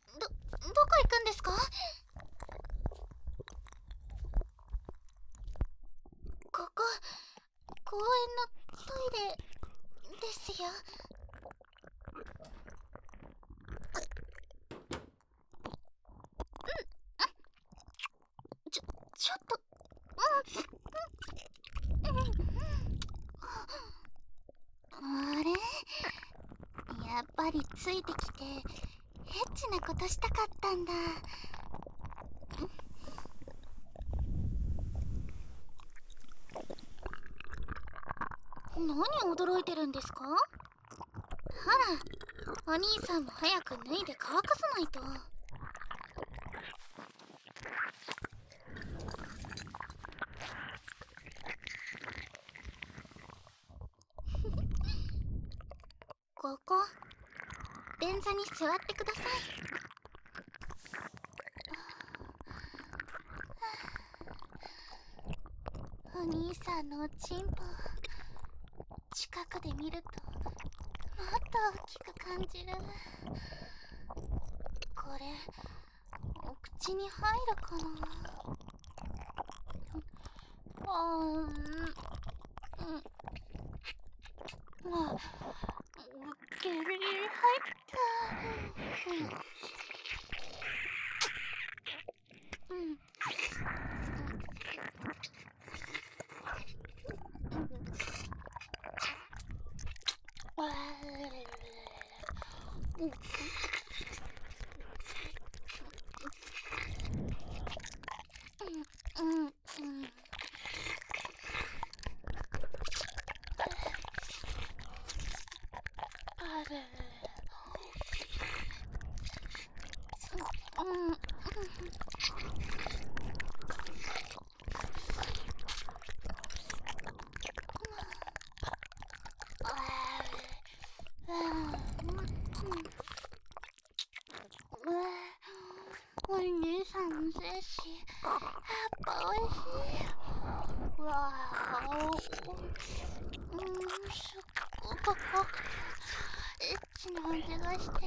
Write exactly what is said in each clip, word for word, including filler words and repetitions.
ど、どこ行くんですか？ここ、公園のトイレですよ。ちょ、ちょっと、うん、うん、あれ？やっぱりついてきて、エッチなことしたかったんだ。何驚いてるんですか？ほら、お兄さんも早く脱いで乾かさないと。ここ、便座に座ってください。お兄さんのおちんぽ、近くで見るともっと大きく感じる。これ、お口に入るかな？あーん、うん、あ、ギリギリ入った。うん、うん、あー、うん、うん、うん、あれ、うん、うん、お兄さんの精子、やっぱおいしい。わーお、うん、すっごく濃くてエッチな味がして、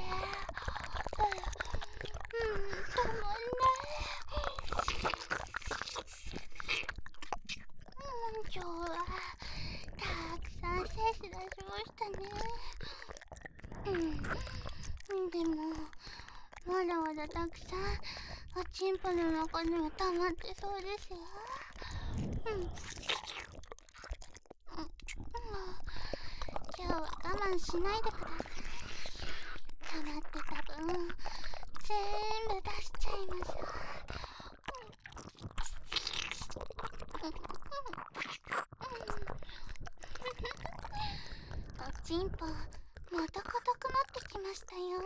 うん、たまんない。うん、今日はたくさん精子出しましたね。うん、でもまだまだたくさんおちんぽの中には溜まってそうですよ。うん、うん、今日は我慢しないでください。溜まってた分全部出しちゃいましょう。おちんぽまた硬くなってきましたよ。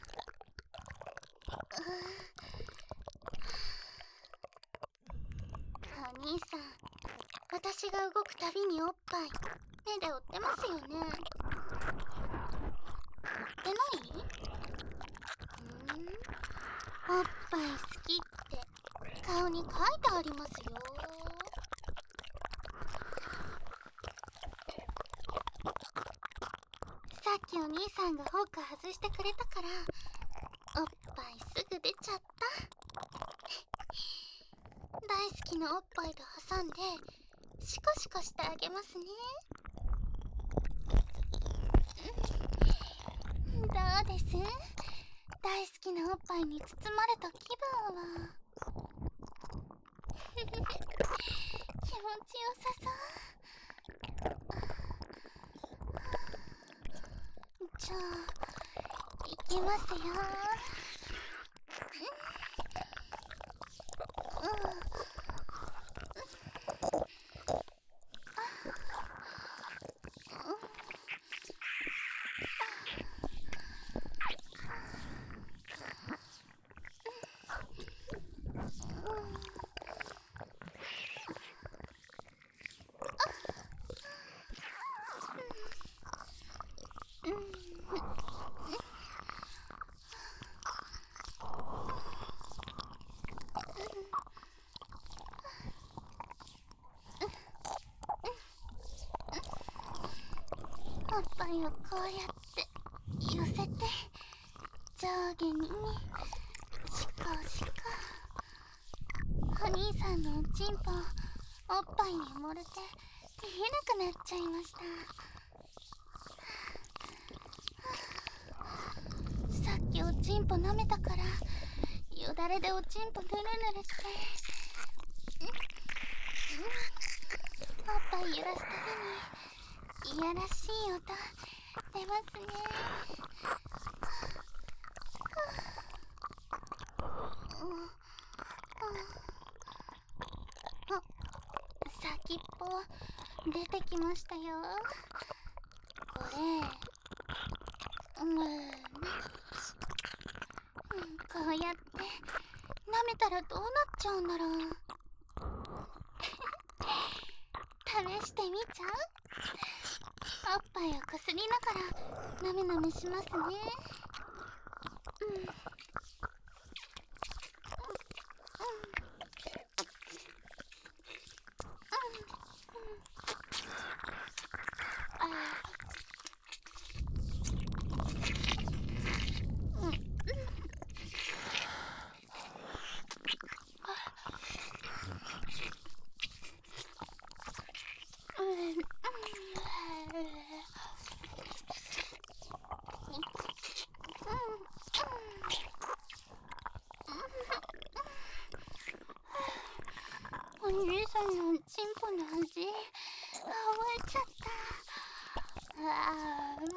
お兄さん、私が動くたびにおっぱい目で追ってますよね。追ってない？んー、おっぱい好きって顔に書いてありますよ。さっきお兄さんがフォーク外してくれたからおっぱいすぐ出ちゃった。大好きなおっぱいと挟んでシコシコしてあげますね。どうです？大好きなおっぱいに包まれた気分は。気持ちよさそう。じゃあいきますよ。おっぱいをこうやって寄せて上下にお兄さんのおちんぽおっぱいに埋もれて見えなくなっちゃいました。さっきおちんぽ舐めたからよだれでおちんぽぬるぬるして、おっぱい揺らすたびにいやらしい音出ますね。あ、先っぽ出てきましたよ。これうん、こうやって舐めたらどうなっちゃうんだろう。試してみちゃう？おっぱいをこすりながらなめなめしますね。うんお兄さんのチンポの味、覚えちゃった。あ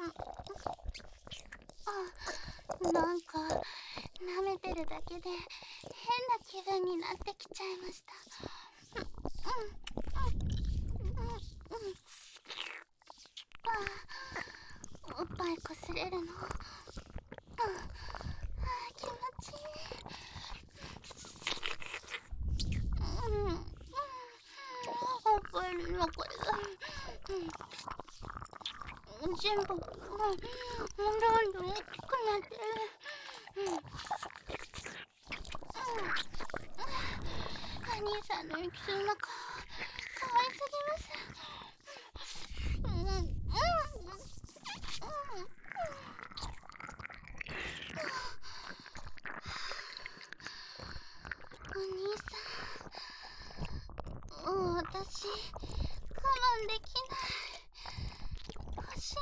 あ、なんか舐めてるだけで変な気分になってきちゃいました。あ、おっぱいこすれるの、ああ、気持ちいい。おっぱいのこれが、うん、全部、うん、どんどん大きくなってる。うん、お兄さんのエキスの中、かわいすぎます。うん、うん、うん、うん。お兄さん、もう私、我慢できない。欲しい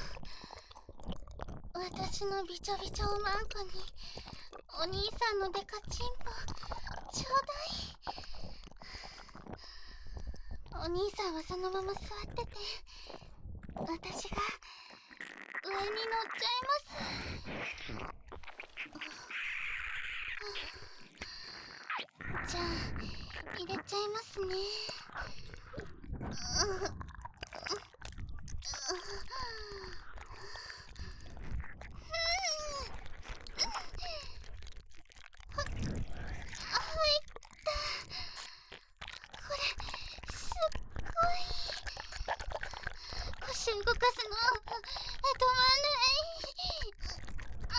の。私のびちょびちょおまんこにお兄さんのデカチンポちょうだい。お兄さんはそのまま座ってて、私が上に乗っちゃいます。じゃあ入れちゃいますね。腰動かすの止まんない。あ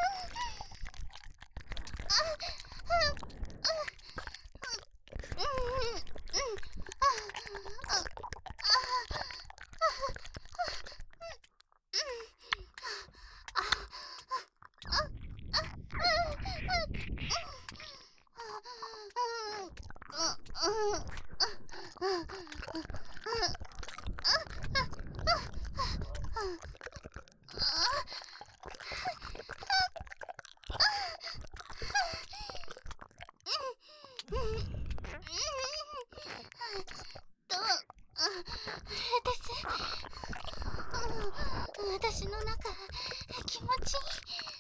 私の中気持ちいい。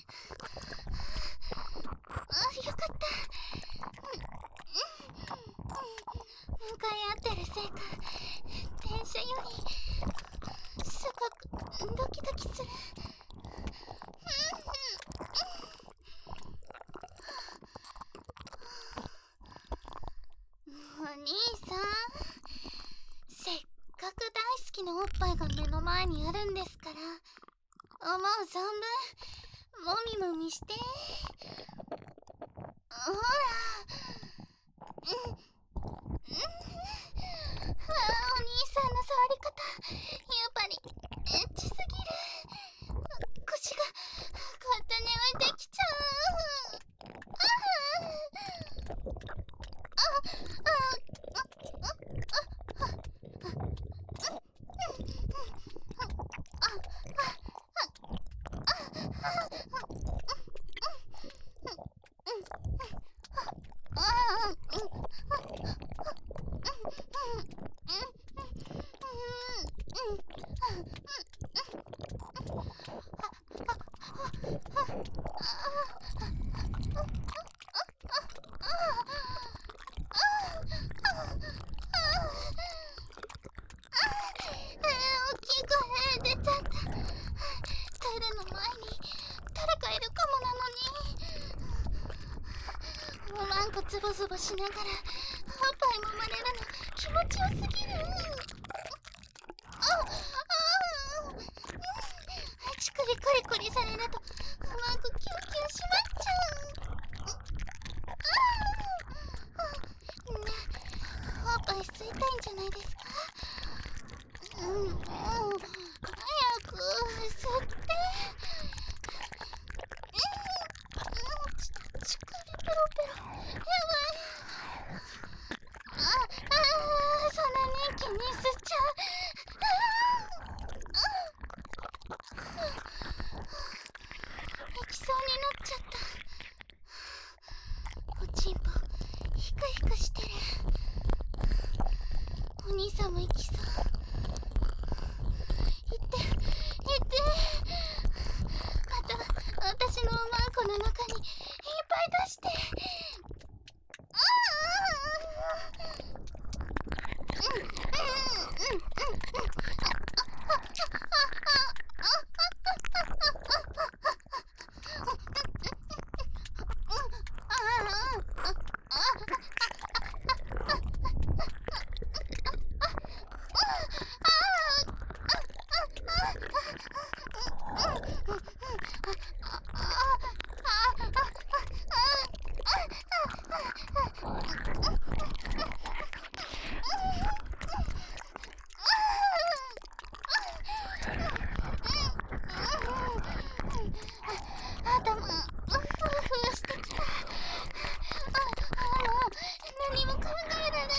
あ、よかった。向かい合ってるせいか電車よりすごくドキドキする。お兄さん、せっかく大好きなおっぱいが目の前にあるんですから、思う存分もみもみして。ほら、うん、うん、ああ、お兄さんの触り方やっぱりエッチすぎる。腰が勝手に浮いてきちゃう。ああ、あ、 大きい声出ちゃった。トイレの前に誰かいるかもなのに。おまんこズボズボしながらおっぱい揉まれるの気持ちよすぎる。ああ乳首コリコリされるとおまんこキュンキュンしまっちゃう。ねえ、おっぱい吸いたいんじゃないですか。うんうん、早く吸って。うんち乳首ペロペロやばい。ああそんなに一気に吸っちゃう。行きそうになっちゃった。おちんぽヒクヒクしてる。お兄さんも行きそう。行って行って。また私のおまんこの中にいっぱい出して。ああうんうんうんうん頭ふわふわしてきた。ああもう何も考えられない。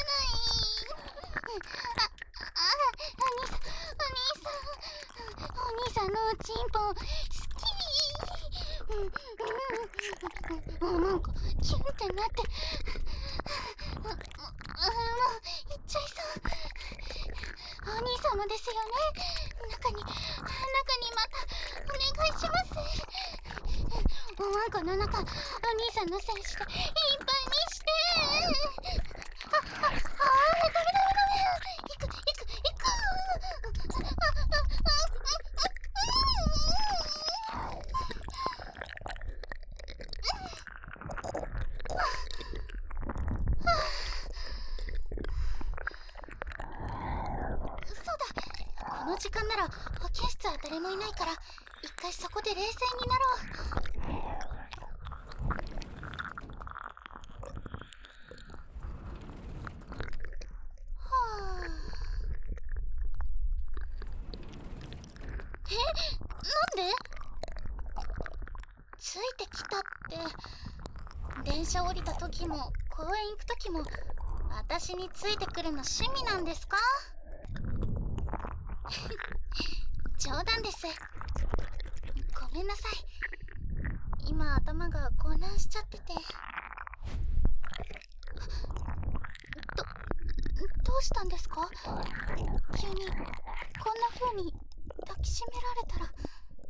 ああお兄さんお兄さんお兄さんのおちんぽ好き。うんうん、もうなんかキュンってなって、もうもう行っちゃいそう。お兄様ですよね。中に中にまたお願いします。おまんこの中お兄さんの精子でいっぱいにして。ああああダメダメダメ。行く行く行く。あああそうだ、この時間なら保健室は誰もいないから一回そこで冷静になろう。え、なんで？ついてきたって。電車降りた時も公園行く時も私についてくるの趣味なんですか？冗談です。ごめんなさい。今頭が混乱しちゃってて。ど、どうしたんですか？急にこんな風に抱きしめられたら。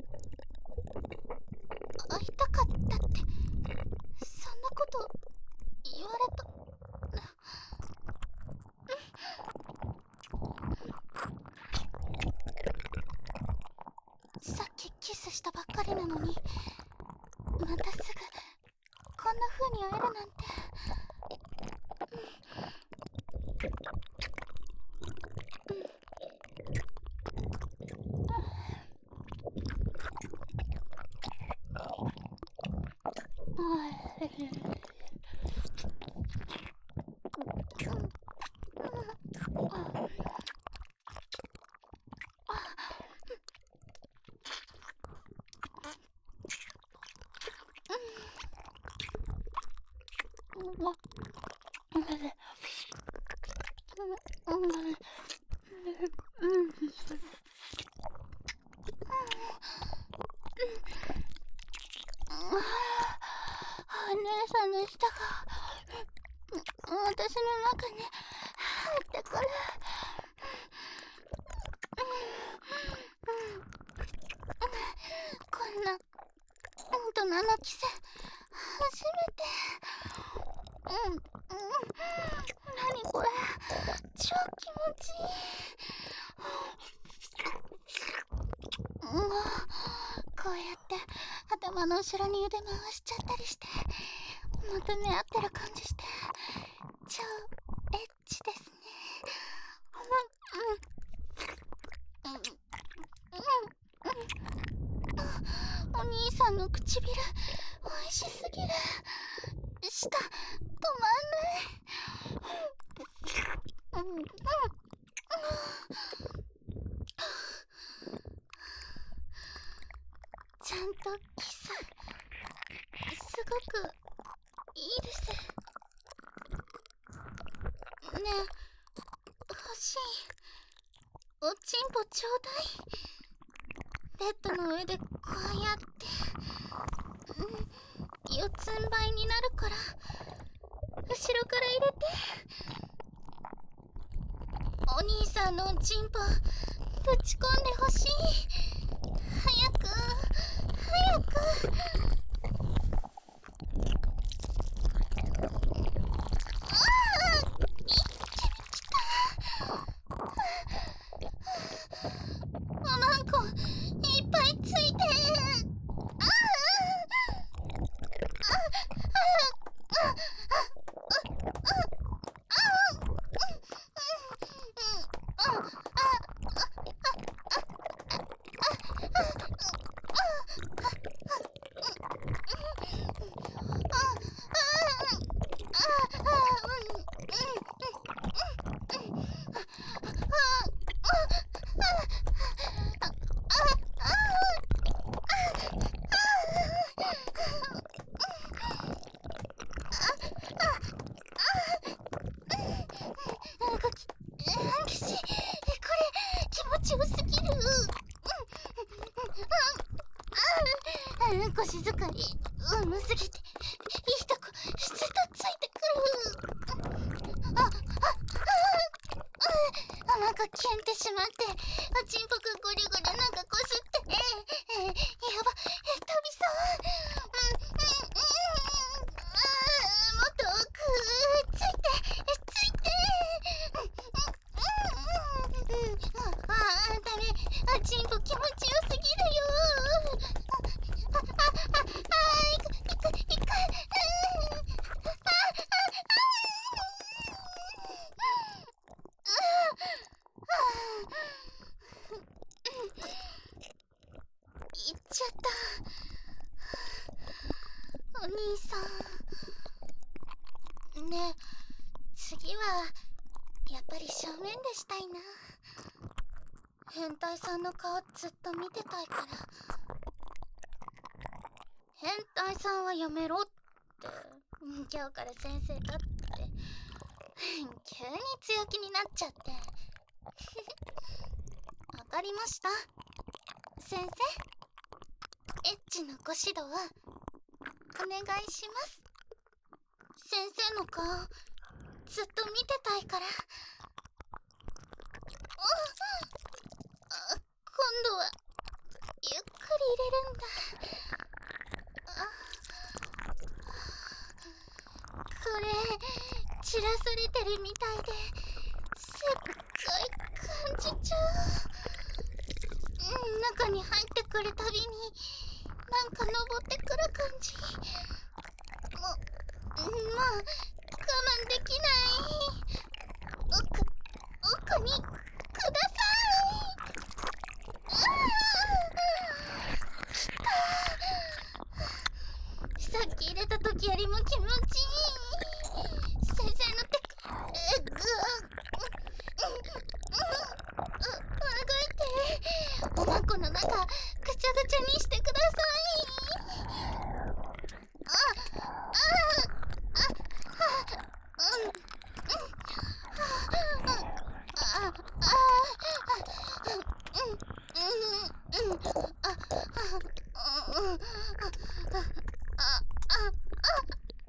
会いたかったってそんなこと言われた。さっきキスしたばっかりなのにまたすぐこんな風に会えるなんて。お姉さんの舌が私の中に入ってくる。こんな人のキス初めて。うんうん、何これ、超気持ちいい。うん、こうやって頭の後ろに腕回しちゃったりして求め合ってる感じして超エッチですね。うんうんうんうん、お兄さんの唇美味しすぎる。舌止まんない。うんうん、ちゃんとキスすごくいいです。ねえ、欲しい。おちんぽちょうだい。ベッドの上でこうやって、うん、四つん這いになるから後ろから入れて。お兄さんのおちんぽぶち込んでほしい。早く早く。ああ、一気に来た。なんかいっぱいついて。ああああああ腰遣いうますぎていいとこ質とついてくる。あああ、なんかキュンってしまっておちんぽくゴリゴリなんかこすって、えー、えー、やば、え飛びそう。うんうんうん、あもっと奥ついてついて。うんうんうん、ああダメ、おちんぽ気持ちよすぎるよ。行っちゃった。お兄さんねえ、次はやっぱり正面でしたいな。変態さんの顔ずっと見てたいから。変態さんはやめろって、今日から先生だって急に強気になっちゃってわかりました。先生、エッチなご指導お願いします。先生の顔ずっと見てたいから。あ、今度はゆっくり入れるんだ。これ散らされてるみたいですっごい感じちゃう。中に入ってくるたびになんか登ってくる感じ。もうまあ我慢できない。奥奥にください。うわ来た。さっき入れた時よりも気持ちいい。先生の手えぐおまこの中ぐちゃぐちゃにしてください。ああああうんうんああうんうんうんあああああ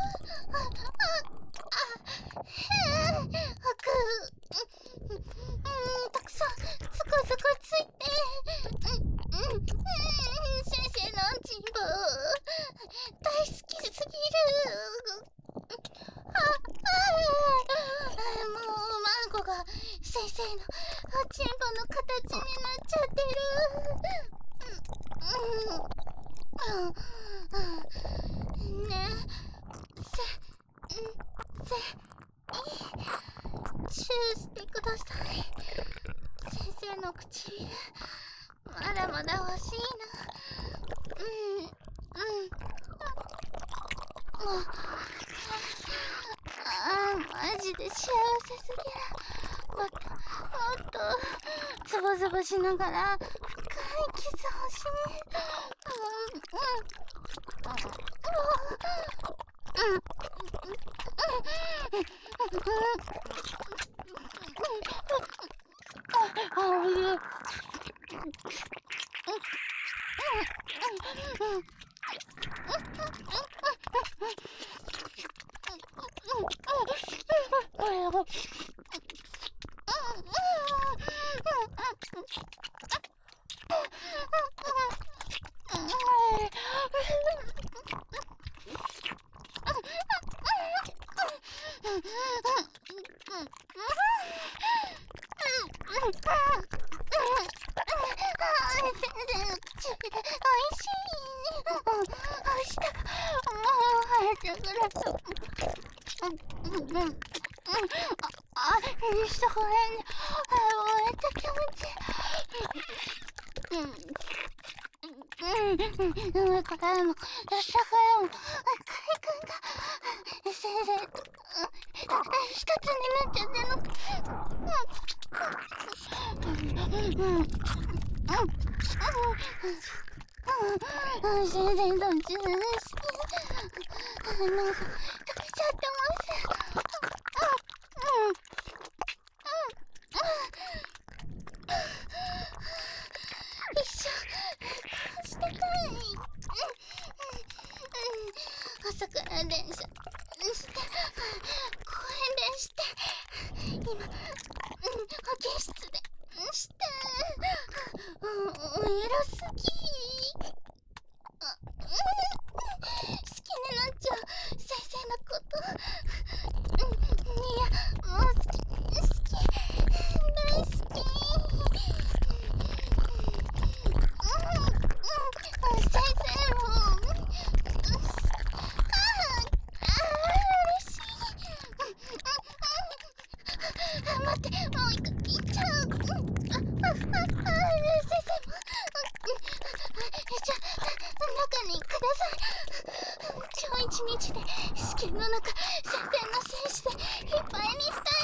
たくさんつこつこついて、うんうん、先生のおちんぼ大好きすぎる。ああ、もうマンゴが先生のおちんぼの形になっちゃってる。うんうんうん、ねえ、せせチューしてください。先生の唇まだまだ欲しいな。うんうん、ああ、マジで幸せすぎる。もっともっとズボズボしながら深いキス欲しい。うんうんうんうんうん上からも下からもカイ君が先生一つになっちゃってるの。先生どっちの好きなんか溶けちゃってます。一緒してたい。朝から電車して公園でして今、うん、保健室でしてうんエロすぎ。あ、うん、好きになっちゃう先生のこと。うん、いやもう好き好き大好き。先生も、うん、ああ嬉しい。待って、もういっちゃう。うん、あああ先生も、じゃ中にください。今日一日で試験の中先生の精子でいっぱいにしたい。